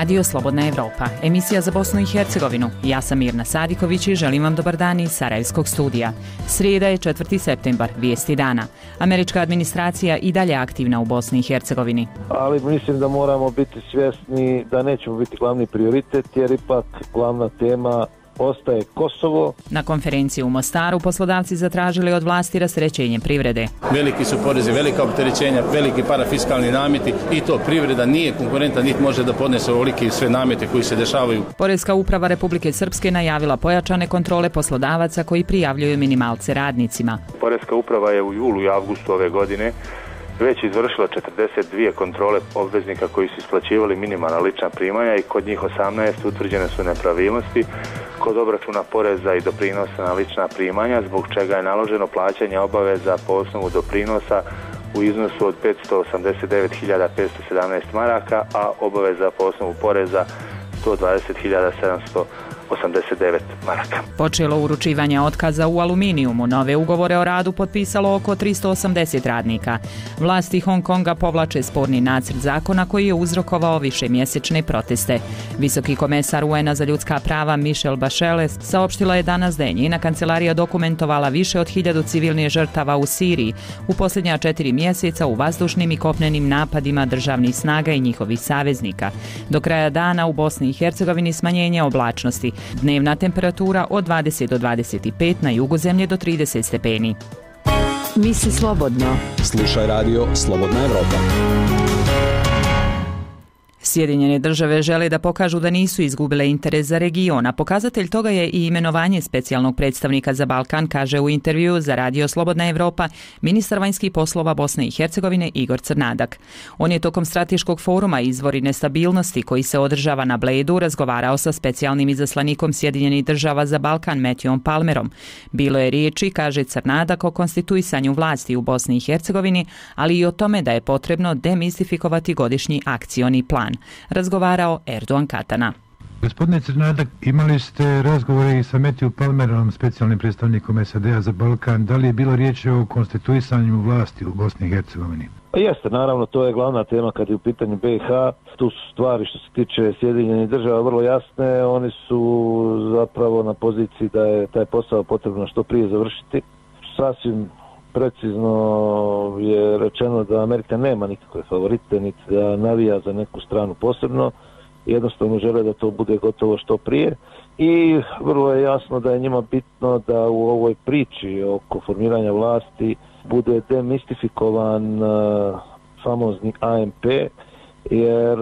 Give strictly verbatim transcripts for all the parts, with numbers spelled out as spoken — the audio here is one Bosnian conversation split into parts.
Radio Slobodna Evropa, emisija za Bosnu i Hercegovinu. Ja sam Mirna Sadiković i želim vam dobar dan iz Sarajevskog studija. Srijeda je četvrti septembar, vijesti dana. Američka administracija i dalje aktivna u Bosni i Hercegovini. Ali mislim da moramo biti svjesni da nećemo biti glavni prioritet, jer ipak glavna tema ostaje Kosovo. Na konferenciji u Mostaru poslodavci zatražili od vlasti rasterećenje privrede. Veliki su porezi, velika opterećenja, veliki parafiskalni nameti i to privreda nije konkurentna, niti može da podnese ovoliki sve namete koji se dešavaju. Poreska uprava Republike Srpske najavila pojačane kontrole poslodavaca koji prijavljuju minimalce radnicima. Poreska uprava je u julu i avgustu ove godine već izvršila četrdeset dvije kontrole obveznika koji su isplaćivali minimalna lična primanja i kod njih osamnaest utvrđene su nepravilnosti kod obračuna poreza i doprinosa na lična primanja, zbog čega je naloženo plaćanje obaveza po osnovu doprinosa u iznosu od petsto osamdeset devet hiljada petsto sedamnaest maraka, a obaveza po osnovu poreza sto dvadeset hiljada sedamsto osamdeset devet maraka. Počelo uručivanje otkaza u Aluminijumu. Nove ugovore o radu potpisalo oko tristo osamdeset radnika. Vlasti Hong Konga povlače sporni nacrt zakona koji je uzrokovao višemjesečne proteste. Visoki komesar U N-a za ljudska prava Michelle Bachelet saopštila je danas da je njena kancelarija dokumentovala više od hiljadu civilnih žrtava u Siriji u posljednja četiri mjeseca u vazdušnim i kopnenim napadima državnih snaga i njihovih saveznika. Do kraja dana u Bosni i Hercegovini smanjenje oblačnosti. Dnevna temperatura od dvadeset do dvadeset pet, na jugu zemlje do trideset stepeni. Misli slobodno. Slušaj radio Slobodna Evropa. Sjedinjene države žele da pokažu da nisu izgubile interes za region, a pokazatelj toga je i imenovanje specijalnog predstavnika za Balkan, kaže u intervju za Radio Slobodna Evropa ministar vanjskih poslova Bosne i Hercegovine Igor Crnadak. On je tokom strateškog foruma Izvori nestabilnosti koji se održava na Bledu razgovarao sa specijalnim izaslanikom Sjedinjenih država za Balkan Matthewom Palmerom. Bilo je riječi, kaže Crnadak, o konstituisanju vlasti u Bosni i Hercegovini, ali i o tome da je potrebno demistifikovati godišnji akcioni plan. Razgovarao Erdogan Katana. Gospodine Crnadak, imali ste razgovore i sa Matthewom Palmerom, specijalnim predstavnikom S A D-a za Balkan. Da li je bilo riječ o konstituisanju vlasti u Bosni i Hercegovini? Pa jeste, naravno, to je glavna tema kad je u pitanju B i H. Tu su stvari što se tiče Sjedinjenih država vrlo jasne. Oni su zapravo na poziciji da je taj posao potrebno što prije završiti. Sasvim precizno je rečeno da Amerika nema nikakve favorite, niti da navija za neku stranu posebno. Jednostavno žele da to bude gotovo što prije. I vrlo je jasno da je njima bitno da u ovoj priči oko formiranja vlasti bude demistifikovan uh, famozni A M P, jer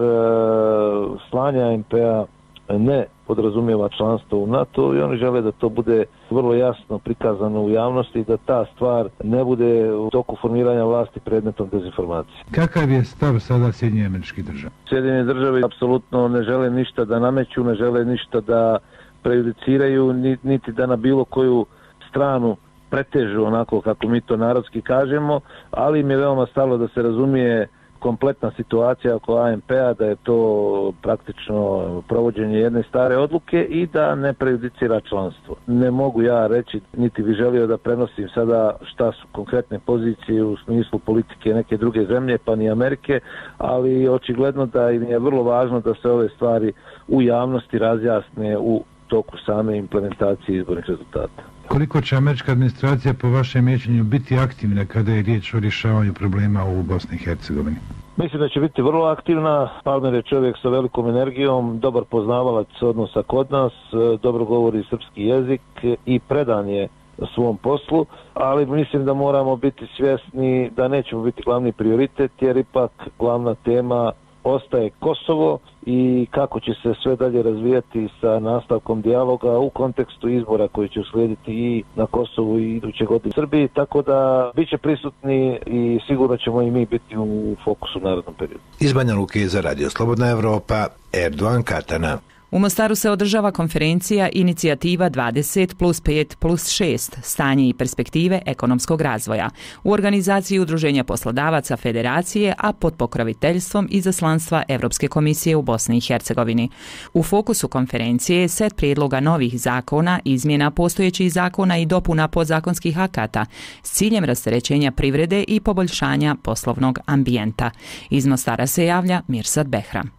uh, slanje A M P-a ne podrazumijeva članstvo u NATO i oni žele da to bude vrlo jasno prikazano u javnosti i da ta stvar ne bude u toku formiranja vlasti predmetom dezinformacije. Kakav je stav sada Sjedinjenih Američkih Država? Sjedinjene države apsolutno ne žele ništa da nameću, ne žele ništa da prejudiciraju, niti da na bilo koju stranu pretežu, onako kako mi to narodski kažemo, ali im je veoma stalo da se razumije kompletna situacija oko A M P-a, da je to praktično provođenje jedne stare odluke i da ne prejudicira članstvo. Ne mogu ja reći, niti bi želio da prenosim sada šta su konkretne pozicije u smislu politike neke druge zemlje, pa ni Amerike, ali očigledno da im je vrlo važno da se ove stvari u javnosti razjasne u toku same implementacije izbornih rezultata. Koliko će američka administracija po vašem mišljenju biti aktivna kada je riječ o rješavanju problema u Bosni i Hercegovini? Mislim da će biti vrlo aktivna. Palmer je čovjek sa velikom energijom, dobar poznavalac odnosa kod nas, dobro govori srpski jezik i predan je svom poslu, ali mislim da moramo biti svjesni da nećemo biti glavni prioritet, jer ipak glavna tema ostaje Kosovo i kako će se sve dalje razvijati sa nastavkom dijaloga u kontekstu izbora koji će uslijediti i na Kosovu i iduće godine u Srbiji, tako da bit će prisutni i sigurno ćemo i mi biti u fokusu u narednom periodu. Iz Banja Luke za Radio Slobodna Evropa, Erdogan Katana. U Mostaru se održava konferencija Inicijativa dvadeset plus pet plus šest, stanje i perspektive ekonomskog razvoja, u organizaciji Udruženja poslodavaca Federacije, a pod pokroviteljstvom izaslanstva Evropske komisije u Bosni i Hercegovini. U fokusu konferencije je set prijedloga novih zakona, izmjena postojećih zakona i dopuna podzakonskih akata s ciljem rasterećenja privrede i poboljšanja poslovnog ambijenta. Iz Mostara se javlja Mirsad Behram.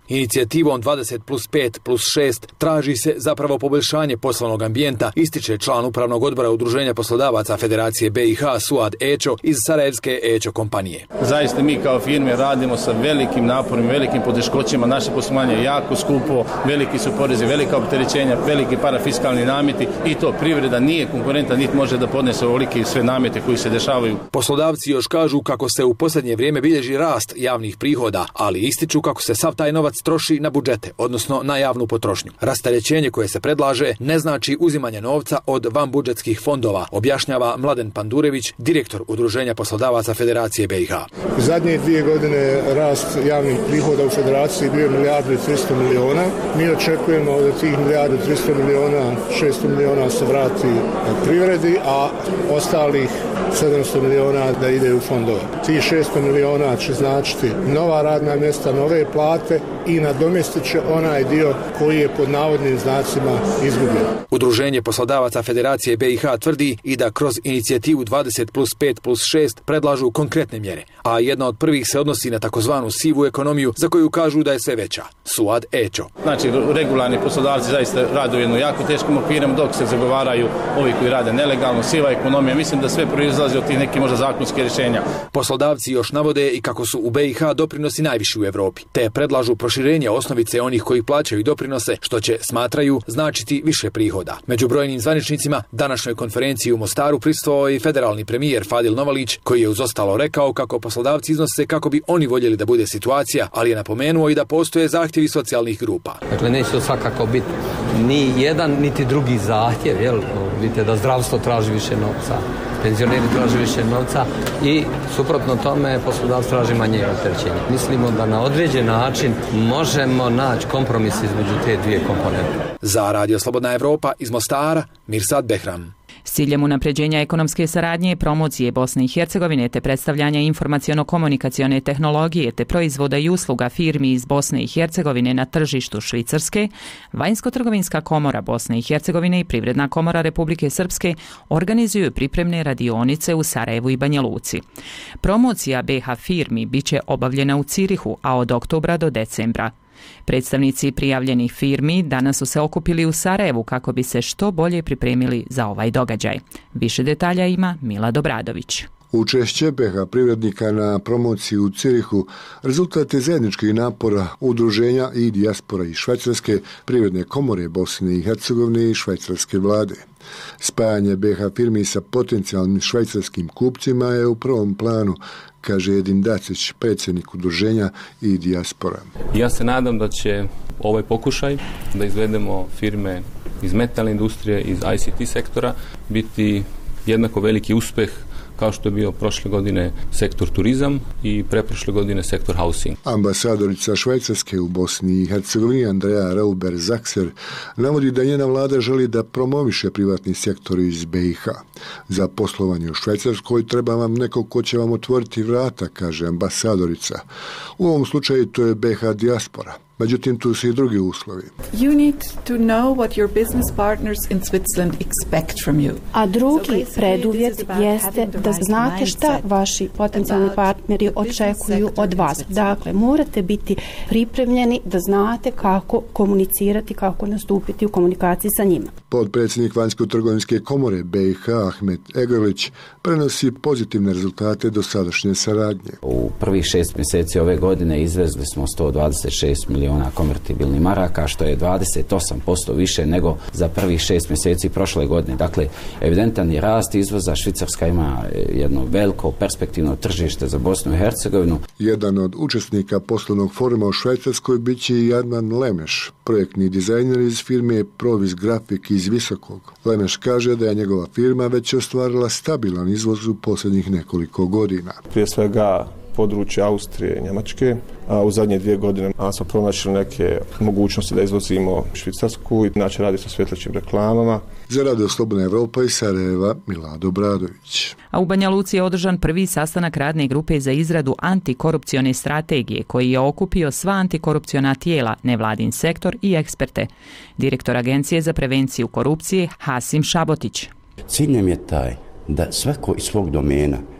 Inicijativom dvadeset plus pet plus šest traži se zapravo poboljšanje poslovnog ambijenta, ističe član upravnog odbora Udruženja poslodavaca Federacije B i H Suad Ečo iz Sarajevske Ečo kompanije. Zaista mi kao firme radimo sa velikim naporima, velikim poteškoćima, naše poslovanje je jako skupo, veliki su porezi, velika opterećenja, veliki parafiskalni nameti i to privreda nije konkurentna, niti može da podnese ovoliki sve namete koji se dešavaju. Poslodavci još kažu kako se u posljednje vrijeme bilježi rast javnih prihoda, ali ističu kako se sav taj novac troši na budžete, odnosno na javnu potrošnju. Rasterećenje koje se predlaže ne znači uzimanje novca od vanbudžetskih fondova, objašnjava Mladen Pandurević, direktor Udruženja poslodavaca Federacije B i H. Zadnje dvije godine rast javnih prihoda u Federaciji bio milijardu i tristo miliona. Mi očekujemo od tih milijardu i tristo miliona, šesto miliona se vrati privredi, a ostalih sedamsto miliona da ide u fondove. Tih šesto miliona će značiti nova radna mjesta, nove plate i nadomjestit će onaj dio koji je pod navodnim znacima izgubljen. Udruženje poslodavaca Federacije B i H tvrdi i da kroz inicijativu dvadeset plus pet plus šest predlažu konkretne mjere, a jedna od prvih se odnosi na takozvanu sivu ekonomiju za koju kažu da je sve veća. Suad Ečo. Znači, regularni poslodavci zaista rade u jednom jako teškom okvirom, dok se zagovaraju ovi koji rade nelegalno, siva ekonomija. Mislim da sve proizlazi od tih nekih možda zakonskih rješenja. Poslodavci još navode i kako su u B i H doprinosi najviši u Europi, te predlažu proširenje osnovice onih koji plaćaju doprinose, što će, smatraju, značiti više prihoda. Među brojnim zvaničnicima današnjoj konferenciji u Mostaru prisustvovao i federalni premijer Fadil Novalić, koji je uz ostalo rekao kako poslodavci iznose kako bi oni voljeli da bude situacija, ali je napomenuo i da postoje zahtjevi socijalnih grupa. Dakle, neće svakako biti ni jedan niti drugi zahtjev, jel? Vidite da zdravstvo traži više novca, penzioneri traže više novca i suprotno tome poslodavac traži manje opterećenja. Mislimo da na određen način možemo naći kompromis između te dvije komponente. Za Radio Slobodna Evropa iz Mostara, Mirsad Behram. S ciljem unapređenja ekonomske saradnje i promocije Bosne i Hercegovine te predstavljanja informaciono-komunikacione tehnologije te proizvoda i usluga firmi iz Bosne i Hercegovine na tržištu Švicarske, Vanjsko-trgovinska komora Bosne i Hercegovine i Privredna komora Republike Srpske organizuju pripremne radionice u Sarajevu i Banja Luci. Promocija B H firmi biće obavljena u Cirihu, a od oktobra do decembra. Predstavnici prijavljenih firmi danas su se okupili u Sarajevu kako bi se što bolje pripremili za ovaj događaj. Više detalja ima Mila Dobradović. Učešće B H privrednika na promociji u Cirihu rezultat je zajedničkih napora udruženja i dijaspora i Švajcarske privredne komore Bosne i Hercegovine i švajcarske vlade. Spajanje B H firmi sa potencijalnim švajcarskim kupcima je u prvom planu, kaže Edin Dacić, predsjednik udruženja i dijaspora. Ja se nadam da će ovaj pokušaj da izvedemo firme iz metalne industrije, iz I C T sektora biti jednako veliki uspjeh kao što je bio prošle godine sektor turizam i preprošle godine sektor housing. Ambasadorica Švajcarske u Bosni i Hercegovini Andrea Rauber-Zakser navodi da njena vlada želi da promoviše privatni sektor iz B i H. Za poslovanje u Švajcarskoj treba vam neko ko će vam otvoriti vrata, kaže ambasadorica. U ovom slučaju to je B H dijaspora. Međutim, tu su i drugi uslovi. You need to know what your business partners in Switzerland expect from you. A drugi preduvjet jeste da znate šta vaši potencijalni partneri očekuju od vas. Dakle, morate biti pripremljeni da znate kako komunicirati, kako nastupiti u komunikaciji sa njima. Podpredsjednik Vanjsko-trgovinske komore B i H Ahmet Egrlić prenosi pozitivne rezultate dosadašnje saradnje. U prvih šest mjeseci ove godine izvezli smo sto dvadeset šest miliona konvertibilnih maraka, što je dvadeset osam posto više nego za prvih šest mjeseci prošle godine. Dakle, evidentan je rast izvoza. Švicarska ima jedno veliko perspektivno tržište za Bosnu i Hercegovinu. Jedan od učesnika poslovnog foruma u Švajcarskoj bit će i Adnan Lemeš, projektni dizajner iz firme Provis Grafik iz Visokog. Lemeš kaže da je njegova firma već ostvarila stabilan izvoz u posljednjih nekoliko godina. Prije svega područje Austrije i Njemačke, a u zadnje dvije godine a smo pronašli neke mogućnosti da izvozimo Švicarsku, inače radi se o svjetlećim reklamama. Za Radio Slobodna Evropa iz Sarajeva, Milado Bradović. A u Banja Luci je održan prvi sastanak radne grupe za izradu antikorupcione strategije koji je okupio sva antikorupciona tijela, nevladin sektor i eksperte. Direktor Agencije za prevenciju korupcije Hasim Šabotić. Ciljem je taj da svako iz svog domena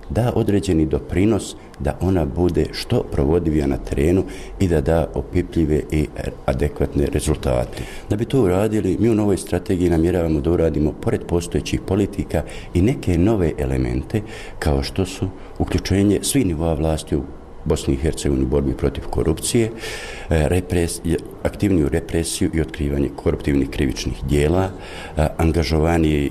da određeni doprinos da ona bude što provodivija na terenu i da da opipljive i adekvatne rezultate. Da bi to uradili, mi u novoj strategiji namjeravamo da uradimo pored postojećih politika i neke nove elemente kao što su uključenje svih nivoa vlasti u Bosni i Hercegovini u borbi protiv korupcije, repres, aktivniju represiju i otkrivanje koruptivnih krivičnih dijela, angažovaniji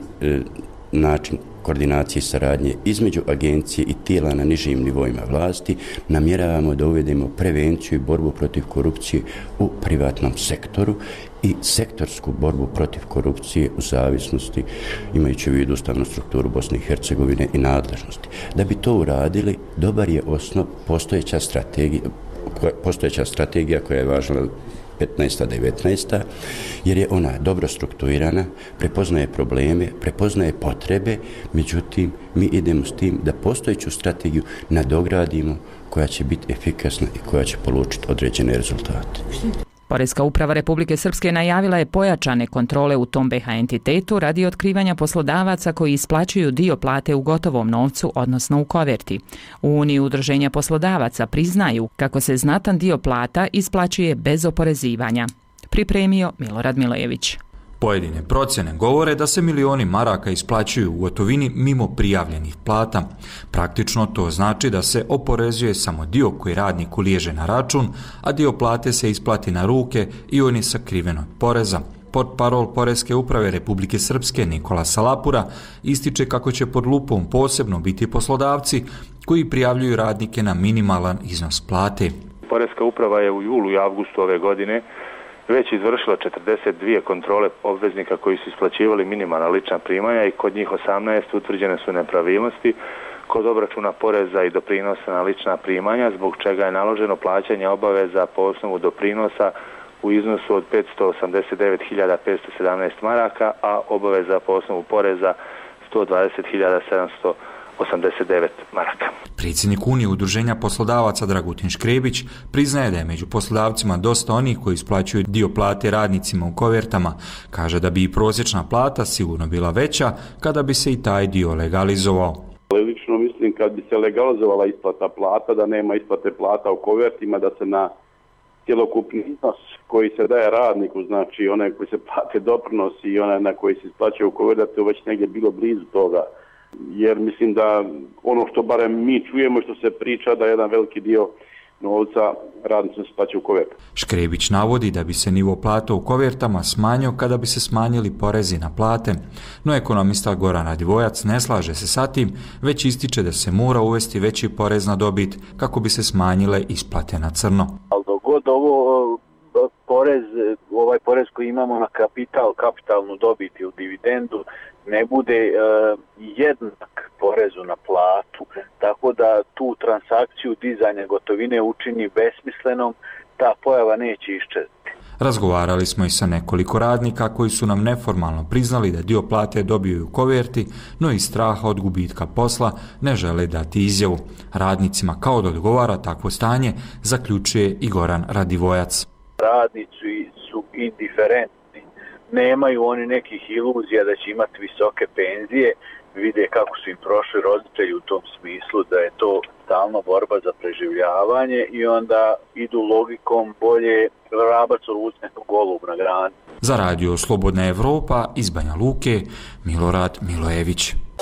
način koordinacije i saradnje između agencije i tijela na nižim nivoima vlasti. Namjeravamo da uvedemo prevenciju i borbu protiv korupcije u privatnom sektoru i sektorsku borbu protiv korupcije u zavisnosti, imajući u vidu ustavnu strukturu Bosne i Hercegovine i nadležnosti. Da bi to uradili, dobar je osnov postojeća strategija, postojeća strategija koja je važila petnaesta devetnaesta jer je ona dobro strukturirana, prepoznaje probleme, prepoznaje potrebe, međutim mi idemo s tim da postojeću strategiju nadogradimo koja će biti efikasna i koja će polučiti određene rezultate. Poreska uprava Republike Srpske najavila je pojačane kontrole u tom B H entitetu radi otkrivanja poslodavaca koji isplaćuju dio plate u gotovom novcu, odnosno u koverti. U Uniji udruženja poslodavaca priznaju kako se znatan dio plata isplaćuje bez oporezivanja. Pripremio Milorad Milojević. Pojedine procjene govore da se milioni maraka isplaćuju u gotovini mimo prijavljenih plata. Praktično to znači da se oporezuje samo dio koji radniku liježe na račun, a dio plate se isplati na ruke i on je sakriven od poreza. Portparol Poreske uprave Republike Srpske Nikola Salapura ističe kako će pod lupom posebno biti poslodavci koji prijavljuju radnike na minimalan iznos plate. Poreska uprava je u julu i avgustu ove godine već izvršila četrdeset dvije kontrole obveznika koji su isplaćivali minimalna lična primanja i kod njih osamnaest utvrđene su nepravilnosti kod obračuna poreza i doprinosa na lična primanja, zbog čega je naloženo plaćanje obaveza po osnovu doprinosa u iznosu od petsto osamdeset devet hiljada petsto sedamnaest maraka, a obaveza po osnovu poreza sto dvadeset hiljada sedamsto osamdeset devet maraka. Predsjednik Unije udruženja poslodavaca Dragutin Škrebić priznaje da je među poslodavcima dosta onih koji isplaćuju dio plate radnicima u kovertama. Kaže da bi i prosječna plata sigurno bila veća kada bi se i taj dio legalizovao. Lično mislim kad bi se legalizovala isplata plata, da nema isplate plata u kovertima, da se na cjelokupni iznos koji se daje radniku, znači onaj koji se plate doprinosi i onaj na koji se isplaćuje u koverti, da to već negdje bilo blizu toga. Jer mislim da ono što barem mi čujemo, što se priča, da jedan veliki dio novca radnicima se isplaćuje u kovertu. Škrebić navodi da bi se nivo plata u kovertama smanjio kada bi se smanjili porezi na plate, no ekonomista Goran Radivojac ne slaže se sa tim, već ističe da se mora uvesti veći porez na dobit kako bi se smanjile isplate na crno. Ali dogod ovo porez, ovaj porez koji imamo na kapital, kapitalnu dobit i u dividendu, ne bude uh, jednak porezu na platu, tako da tu transakciju dizanja gotovine učini besmislenom, ta pojava neće iščezati. Razgovarali smo i sa nekoliko radnika koji su nam neformalno priznali da dio plate dobiju u koverti, no iz straha od gubitka posla ne žele dati izjavu. Radnicima kao da odgovara takvo stanje, zaključuje i Goran Radivojac. Radnici su indiferentni, nemaju oni nekih iluzija da će imati visoke penzije, vide kako su im prošli roditelji u tom smislu da je to stalno borba za preživljavanje i onda idu logikom bolje vrabac odvucne golub na grani. Za radio Slobodna Evropa iz Banja Luke, Milorad Milojević.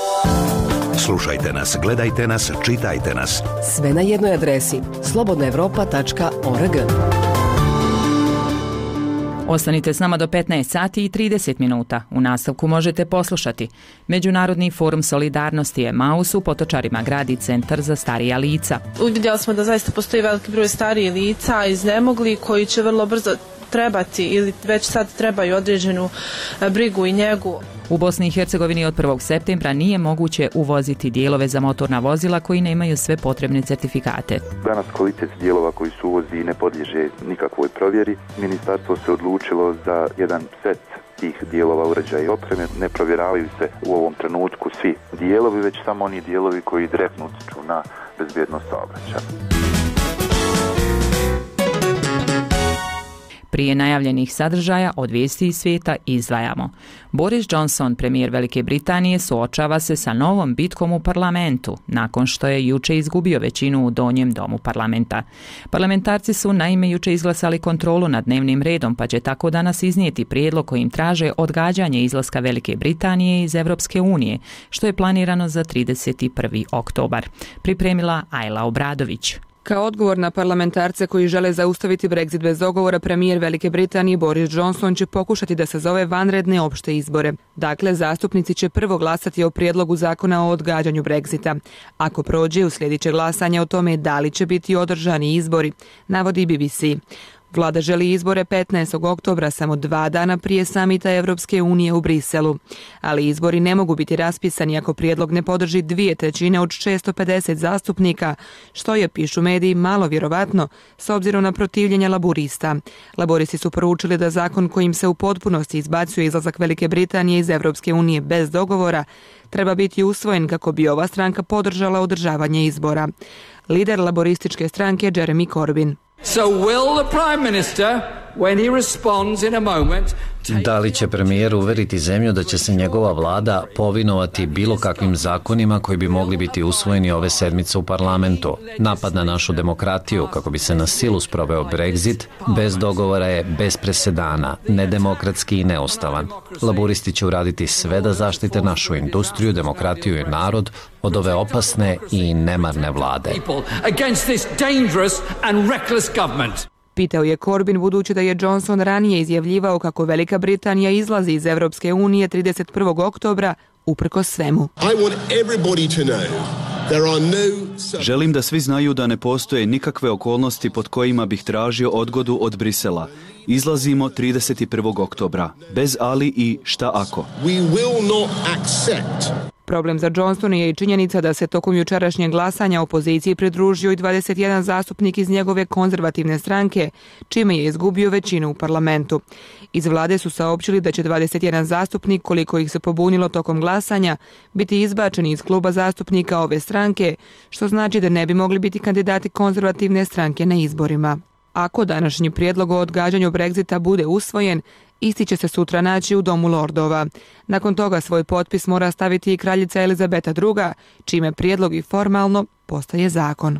Slušajte nas, gledajte nas, čitajte nas. Sve na jednoj adresi slobodna evropa tačka org. Ostanite s nama do petnaest sati i trideset minuta. U nastavku možete poslušati. Međunarodni forum solidarnosti Emaus u Potočarima gradi centar za starija lica. Uvidjeli smo da zaista postoji veliki broj starijih lica iznemogli koji će vrlo brzo trebati ili već sad trebaju određenu brigu i njegu. U Bosni i Hercegovini od prvog septembra nije moguće uvoziti dijelove za motorna vozila koji nemaju sve potrebne certifikate. Danas kvalitet dijelova koji su uvozi ne podliježe nikakvoj provjeri. Ministarstvo se odlučilo za jedan set tih dijelova uređaja i opreme. Ne provjeravaju se u ovom trenutku svi dijelovi, već samo oni dijelovi koji direktno utječu na bezbjednost saobraćaja. Prije najavljenih sadržaja od vijesti iz svijeta izdvajamo. Boris Johnson, premijer Velike Britanije, suočava se sa novom bitkom u parlamentu, nakon što je juče izgubio većinu u donjem domu parlamenta. Parlamentarci su naime juče izglasali kontrolu nad dnevnim redom, pa će tako danas iznijeti prijedlog kojim traže odgađanje izlaska Velike Britanije iz Europske unije, što je planirano za trideset prvi oktobar. Pripremila Ajla Obradović. Kao odgovor na parlamentarce koji žele zaustaviti Brexit bez dogovora, premijer Velike Britanije Boris Johnson će pokušati da sazove vanredne opšte izbore. Dakle, zastupnici će prvo glasati o prijedlogu zakona o odgađanju Brexita. Ako prođe, uslijedit će glasanje o tome da li će biti održani izbori, navodi B B C. Vlada želi izbore petnaestog oktobra, samo dva dana prije samita Evropske unije u Briselu. Ali izbori ne mogu biti raspisani ako prijedlog ne podrži dvije trećine od šesto pedeset zastupnika, što je, pišu mediji, malo vjerovatno s obzirom na protivljenje laburista. Laboristi su poručili da zakon kojim se u potpunosti izbacuje izlazak Velike Britanije iz Evropske unije bez dogovora treba biti usvojen kako bi ova stranka podržala održavanje izbora. Lider laborističke stranke Jeremy Corbyn. So will the Prime Minister, when he responds in a moment, da li će premijer uveriti zemlju da će se njegova vlada povinovati bilo kakvim zakonima koji bi mogli biti usvojeni ove sedmice u parlamentu? Napad na našu demokratiju kako bi se na silu sproveo Brexit bez dogovora je bez presedana, nedemokratski i neustavan. Laburisti će uraditi sve da zaštite našu industriju, demokratiju i narod od ove opasne i nemarne vlade. Pitao je Corbyn, budući da je Johnson ranije izjavljivao kako Velika Britanija izlazi iz Evropske unije trideset prvog oktobra uprkos svemu. Želim da svi znaju da ne postoje nikakve okolnosti pod kojima bih tražio odgodu od Brisela. Izlazimo trideset prvog oktobra, bez ali i šta ako. Problem za Johnsona je i činjenica da se tokom jučerašnjeg glasanja opoziciji pridružio i dvadeset jedan zastupnik iz njegove konzervativne stranke, čime je izgubio većinu u parlamentu. Iz vlade su saopćili da će dvadeset jedan zastupnik, koliko ih se pobunilo tokom glasanja, biti izbačeni iz kluba zastupnika ove stranke, što znači da ne bi mogli biti kandidati konzervativne stranke na izborima. Ako današnji prijedlog o odgađanju Brexita bude usvojen, isti će se sutra naći u Domu lordova. Nakon toga svoj potpis mora staviti i kraljica Elizabeta druga, čime prijedlog i formalno postaje zakon.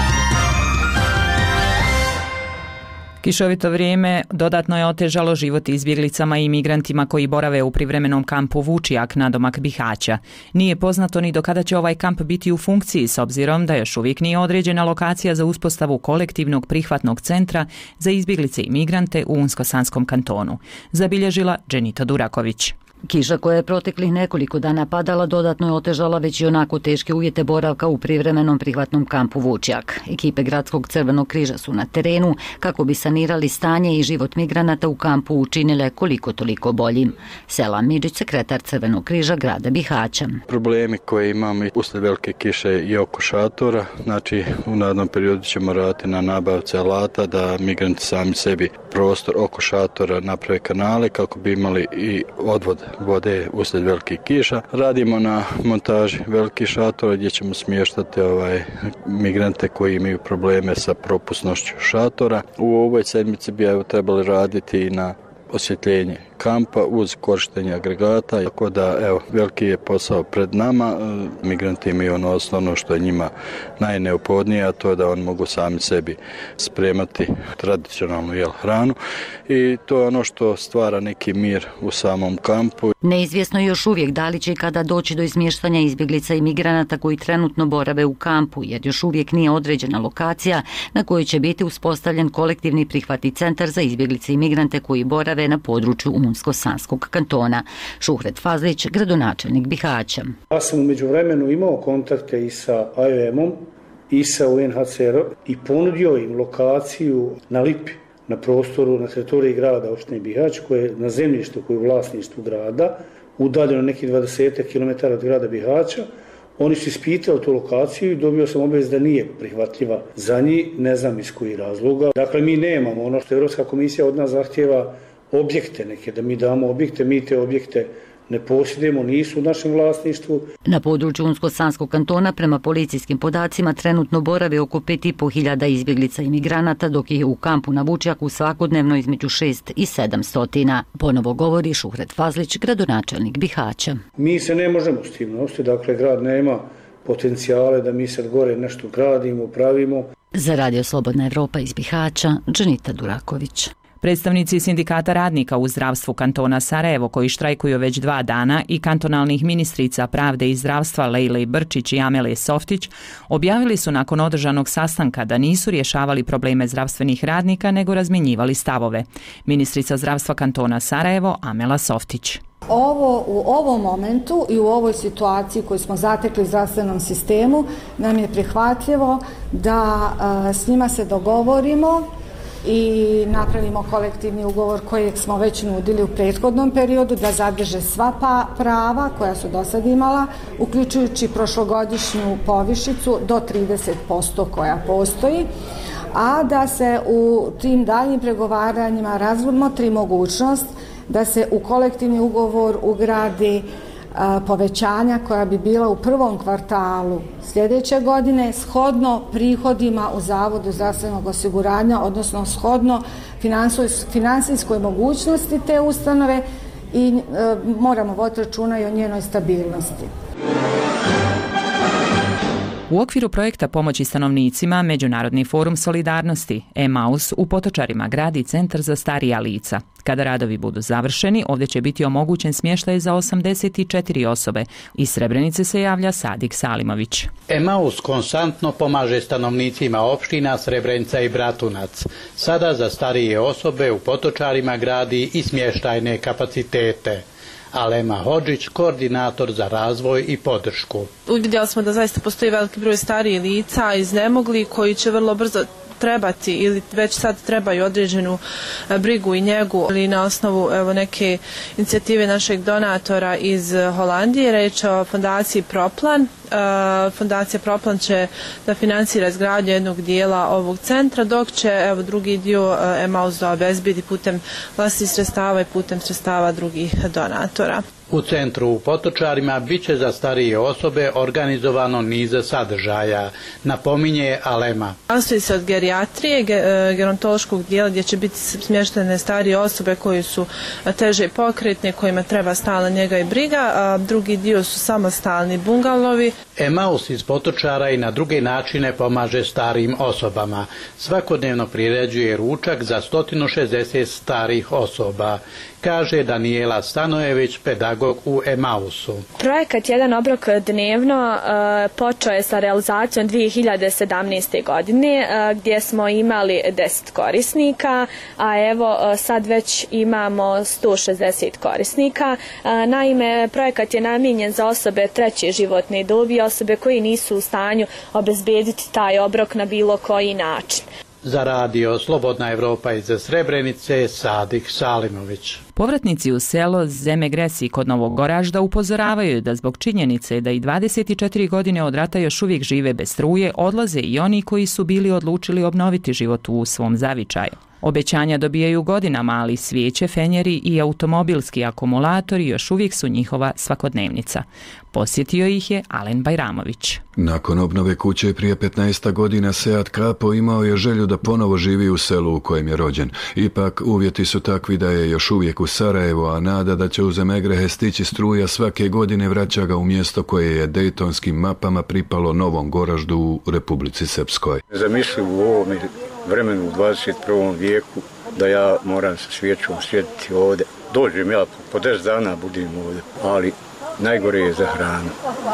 Kišovito vrijeme dodatno je otežalo život izbjeglicama i migrantima koji borave u privremenom kampu Vučijak nadomak Bihaća. Nije poznato ni do kada će ovaj kamp biti u funkciji, s obzirom da još uvijek nije određena lokacija za uspostavu kolektivnog prihvatnog centra za izbjeglice i migrante u Unsko-Sanskom kantonu. Zabilježila Dženita Duraković. Kiša koja je proteklih nekoliko dana padala dodatno je otežala već i onako teške uvjete boravka u privremenom prihvatnom kampu Vučjak. Ekipe Gradskog Crvenog križa su na terenu kako bi sanirali stanje i život migranata u kampu učinile koliko toliko boljim. Selam Midžić, sekretar Crvenog križa grada Bihaća. Problemi koje imamo uslijed velike kiše i oko šatora, znači u narednom periodu ćemo raditi na nabavci alata da migranti sami sebi prostor oko šatora naprave kanale kako bi imali i odvod vode uslijed velikih kiša. Radimo na montaži velikih šatora gdje ćemo smještati ovaj, migrante koji imaju probleme sa propusnošću šatora. U ovoj sedmici bi evo, trebali raditi i na osvjetljenje kampa uz korištenje agregata, tako da evo, veliki je posao pred nama. Migranti imaju ono osnovno što je njima najneophodnije, a to je da oni mogu sami sebi spremati tradicionalnu jel, hranu i to je ono što stvara neki mir u samom kampu. Neizvjesno je još uvijek da li će kada doći do izmještanja izbjeglica i migranata koji trenutno borave u kampu, jer još uvijek nije određena lokacija na kojoj će biti uspostavljen kolektivni prihvatni centar za izbjeglice i migrante koji borave na području Unsko-Sanskog kantona. Šuhret Fazlić, gradonačelnik Bihaća. Ja sam u međuvremenu imao kontakte i sa I O M-om i sa U N H C R-om i ponudio im lokaciju na Lipi, na prostoru, na teritoriji grada opštine Bihać, koje je na zemljištu koje je u vlasništvu grada, udaljeno nekih dvadeset kilometara od grada Bihaća. Oni su ispitali tu lokaciju i dobio sam obavijest da nije prihvatljiva za njih, ne znam iz kojih razloga. Dakle, mi nemamo ono što Europska komisija od nas zahtjeva, objekte neke, da mi damo objekte, mi te objekte ne posjedujemo, nisu u našem vlasništvu. Na području Unsko-Sanskog kantona prema policijskim podacima trenutno borave oko pet i po hiljada izbjeglica i migranata, dok je u kampu na Vučjaku svakodnevno između šest i sedam stotina. Ponovo govori Šuhret Fazlić, gradonačelnik Bihaća. Mi se ne možemo s tim nositi, dakle grad nema potencijale da mi sad gore nešto gradimo, pravimo. Za Radio Slobodna Evropa iz Bihaća, Dženita Duraković. Predstavnici sindikata radnika u zdravstvu kantona Sarajevo, koji štrajkuju već dva dana, i kantonalnih ministrica pravde i zdravstva Lejle Brčić i Amele Softić objavili su nakon održanog sastanka da nisu rješavali probleme zdravstvenih radnika, nego razmjenjivali stavove. Ministrica zdravstva kantona Sarajevo, Amela Softić. Ovo u ovom momentu i u ovoj situaciji koju smo zatekli u zdravstvenom sistemu nam je prihvatljivo da a, s njima se dogovorimo i napravimo kolektivni ugovor kojeg smo već nudili u prethodnom periodu, da zadrže sva pa prava koja su do sad imala, uključujući prošlogodišnju povišicu do trideset posto koja postoji, a da se u tim daljim pregovaranjima razmotri mogućnost da se u kolektivni ugovor ugradi a, povećanja koja bi bila u prvom kvartalu sljedeće godine shodno prihodima u Zavodu zdravstvenog osiguranja, odnosno shodno finansijskoj mogućnosti te ustanove i a, moramo voditi računa i o njenoj stabilnosti. U okviru projekta pomoći stanovnicima Međunarodni forum solidarnosti Emaus u Potočarima gradi centar za starija lica. Kada radovi budu završeni, ovdje će biti omogućen smještaj za osamdeset četiri osobe. Iz Srebrenice se javlja Sadik Salimović. Emaus konstantno pomaže stanovnicima opština Srebrenica i Bratunac. Sada za starije osobe u Potočarima gradi i smještajne kapacitete. Alema Hodžić, koordinator za razvoj i podršku. Uvidjeli smo da zaista postoji veliki broj starijih lica iznemogli koji će vrlo brzo trebati ili već sad trebaju određenu brigu i njegu ili na osnovu evo, neke inicijative našeg donatora iz Holandije. Reč o fondaciji Proplan. Fondacija Proplan će da financira izgradnju jednog dijela ovog centra, dok će evo, drugi dio Emaus da obezbedi putem vlastitih sredstava i putem sredstava drugih donatora. U centru u Potočarima bit će za starije osobe organizovano niz sadržaja, napominje Alema. Nastoji se od gerijatrije, gerontološkog dijela gdje će biti smještene starije osobe koji su teže pokretne, kojima treba stalna njega i briga, a drugi dio su samostalni bungalovi. Emaus iz Potočara i na druge načine pomaže starijim osobama. Svakodnevno priređuje ručak za sto šezdeset starih osoba, kaže Danijela Stanojević, pedagog u Emausu. Projekat Jedan obrok dnevno uh, počeo je sa realizacijom dvije hiljade sedamnaeste. godine uh, gdje smo imali deset korisnika, a evo uh, sad već imamo sto šezdeset korisnika. Uh, naime, projekat je namijenjen za osobe treće životne dobi, osobe koji nisu u stanju obezbediti taj obrok na bilo koji način. Za radio Slobodna Evropa iz Srebrenice, Sadik Salimović. Povratnici u selo Zemegresi kod Novog Goražda upozoravaju da zbog činjenice da i dvadeset četiri godine od rata još uvijek žive bez struje, odlaze i oni koji su bili odlučili obnoviti život u svom zavičaju. Obećanja dobijaju godinama, ali svijeće, fenjeri i automobilski akumulatori još uvijek su njihova svakodnevnica. Posjetio ih je Alen Bajramović. Nakon obnove kuće prije petnaest godina Sead Kapo imao je želju da ponovo živi u selu u kojem je rođen. Ipak uvjeti su takvi da je još uvijek u Sarajevu, a nada da će u Zemegrehe stići struja svake godine vraća ga u mjesto koje je dejtonskim mapama pripalo Novom Goraždu u Republici Srpskoj. Zamislim u ovom vremenu u dvadeset prvom vijeku da ja moram sa svijećom sjediti ovdje. Dođem ja po deset dana budem ovdje, ali najgore je za hranu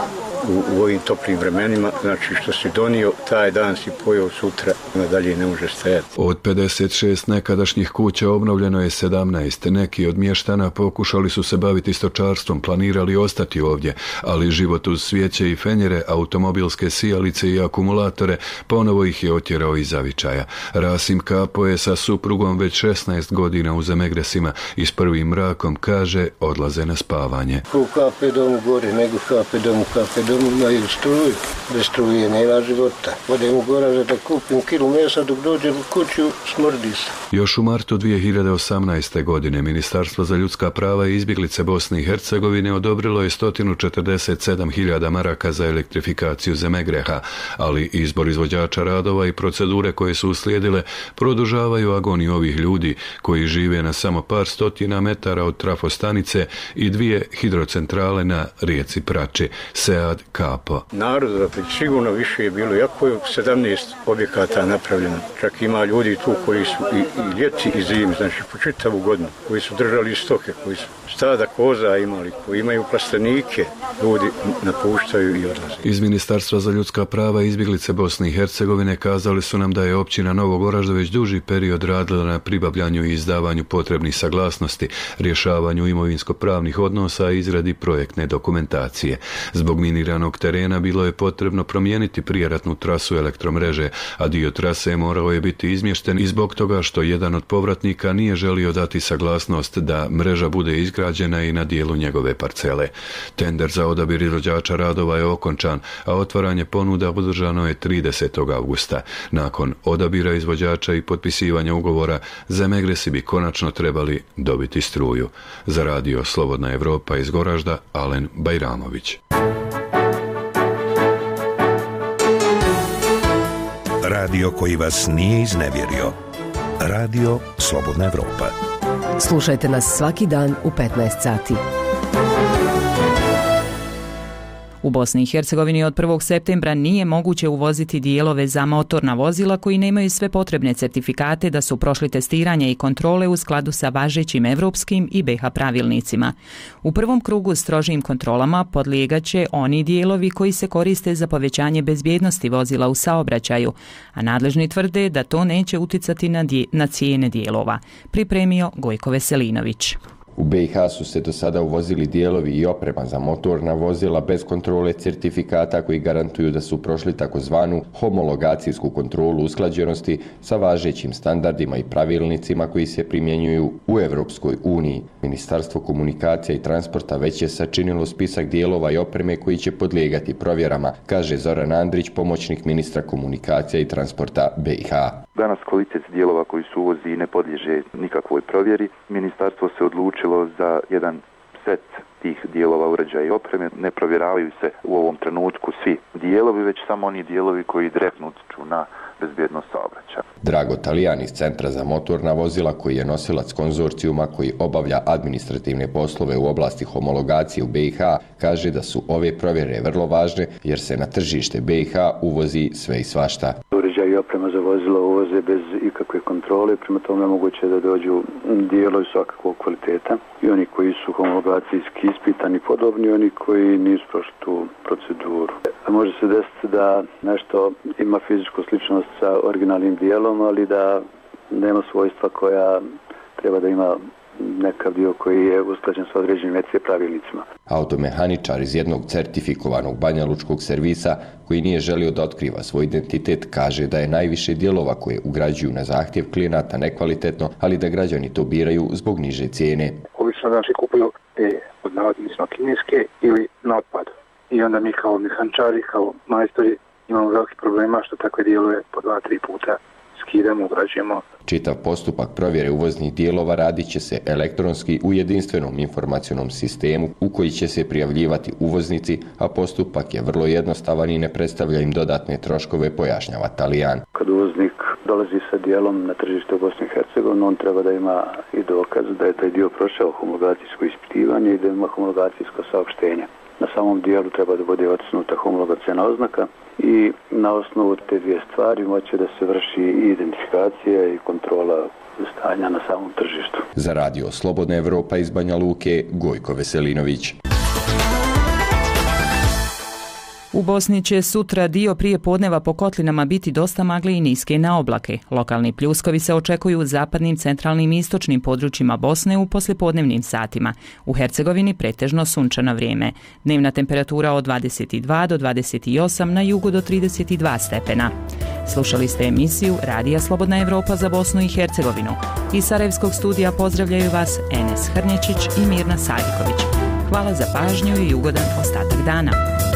u, u ovim toplim vremenima, znači što si donio, taj dan si pojeo, sutra nadalje ne može stajati. Od pedeset šest nekadašnjih kuća obnovljeno je sedamnaest. Neki od mještana pokušali su se baviti stočarstvom, planirali ostati ovdje, ali život uz svijeće i fenjere, automobilske sijalice i akumulatore ponovo ih je otjerao iz zavičaja. Rasim Kapo je sa suprugom već šesnaest godina u Zemegresima i s prvim mrakom, kaže, odlaze na spavanje. Kape kape domu gore, nego kape domu, kape domu imaju struju. Bez struje nema života. Odem u Goraža da kupim kilu mesa, dok dođem u kuću smrdi se. Još u martu dvije hiljade osamnaeste. godine Ministarstvo za ljudska prava i izbjeglice Bosne i Hercegovine odobrilo je sto četrdeset sedam hiljada maraka za elektrifikaciju Zemegreha, ali izbor izvođača radova i procedure koje su uslijedile produžavaju agoniju ovih ljudi koji žive na samo par stotina metara od trafostanice i dvije hidrocentrale na rijeci Prači, Sead, Kapo. Naroda sigurno više je bilo, jako je sedamnaest objekata napravljeno. Čak ima ljudi tu koji su i, i ljeti i zimi, znači po čitavu godinu, koji su držali stoke, koji su stada koza imali, koji imaju plastenike, ljudi napuštaju i odlaze. Iz Ministarstva za ljudska prava i izbjeglice Bosne i Hercegovine kazali su nam da je općina Novog Oražda već duži period radila na pribavljanju i izdavanju potrebnih saglasnosti, rješavanju imovinsko-pravnih odnosa i izradi projektne dokumentacije. Zbog miniranog terena bilo je potrebno promijeniti prijeratnu trasu elektromreže, a dio trase morao je biti izmješten i zbog toga što jedan od povratnika nije želio dati saglasnost da mreža bude izgrađena i na dijelu njegove parcele. Tender za odabir izvođača radova je okončan, a otvaranje ponuda održano je tridesetog avgusta. Nakon odabira izvođača i potpisivanja ugovora, Zemegresi bi konačno trebali dobiti struju. Za radio Slobodna Evropa iz Goražda, Alen Bajramović. Radio koji vas nije iznevjerio. Radio Slobodna Evropa. Slušajte nas svaki dan u petnaest sati. U Bosni i Hercegovini od prvog septembra nije moguće uvoziti dijelove za motorna vozila koji nemaju sve potrebne certifikate da su prošli testiranje i kontrole u skladu sa važećim evropskim i be ha pravilnicima. U prvom krugu strožim kontrolama podlijegaće oni dijelovi koji se koriste za povećanje bezbjednosti vozila u saobraćaju, a nadležni tvrde da to neće uticati na, dje, na cijene dijelova. Pripremio Gojko Veselinović. U be i ha su se do sada uvozili dijelovi i oprema za motorna vozila bez kontrole certifikata koji garantuju da su prošli takozvanu homologacijsku kontrolu usklađenosti sa važećim standardima i pravilnicima koji se primjenjuju u Evropskoj uniji. Ministarstvo komunikacija i transporta već je sačinilo spisak dijelova i opreme koji će podlijegati provjerama, kaže Zoran Andrić, pomoćnik ministra komunikacija i transporta be i ha. Danas kvalitet dijelova koji su uvozi ne podliježe nikakvoj provjeri. Ministarstvo se odlučilo za jedan set tih dijelova, uređaja i opreme. Ne provjeravaju se u ovom trenutku svi dijelovi, već samo oni dijelovi koji direktno utiču na bezbjednost saobraćaja. Drago Talijan iz Centra za motorna vozila, koji je nosilac konzorcijuma koji obavlja administrativne poslove u oblasti homologacije u be i ha, kaže da su ove provjere vrlo važne jer se na tržište be i ha uvozi sve i svašta. Uređaj i oprema za vozilo uvoze bez ikakve kontrole, prema tome moguće da dođu dijelovi svakakvog kvaliteta i oni koji su homologacijski ispitani podobni, oni koji nisu prošli tu proceduru. Može se desiti da nešto ima fizičku sličnost sa originalnim dijelom, ali da nema svojstva koja treba da ima nekav dio koji je usklađen sa određenim ve ce pravilnicima. Automehaničar iz jednog certifikovanog banjalučkog servisa koji nije želio da otkriva svoj identitet kaže da je najviše dijelova koje ugrađuju na zahtjev klijenata nekvalitetno, ali da građani to biraju zbog niže cijene. Obično znači kupuju te pod navodnicima kineske ili na otpad. I onda mi kao mehaničari, kao majstori imamo veliki problema što takve dijelove po dva, tri puta skidamo, ugrađujemo. Čitav postupak provjere uvoznih dijelova radit će se elektronski u jedinstvenom informacionom sistemu u koji će se prijavljivati uvoznici, a postupak je vrlo jednostavan i ne predstavlja im dodatne troškove, pojašnjava Talijan. Kad uvoznik dolazi sa dijelom na tržište u Bosni i Hercegovini, on treba da ima i dokaz da je taj dio prošao homologacijsko ispitivanje i da ima homologacijsko saopštenje. Na samom dijelu treba da bude otisnuta homologacijna oznaka i na osnovu te dvije stvari moće da se vrši i identifikacija i kontrola stanja na samom tržištu. Za radio Slobodna Evropa iz Banja Luke, Gojko Veselinović. U Bosni će sutra dio prije podneva po kotlinama biti dosta magle i niske na oblake. Lokalni pljuskovi se očekuju u zapadnim, centralnim i istočnim područjima Bosne u poslijepodnevnim satima. U Hercegovini pretežno sunčano vrijeme. Dnevna temperatura od dvadeset dva do dvadeset osam, na jugu do trideset dva stepena. Slušali ste emisiju Radija Slobodna Evropa za Bosnu i Hercegovinu. Iz Sarajevskog studija pozdravljaju vas Enes Hrnječić i Mirna Saviković. Hvala za pažnju i ugodan ostatak dana.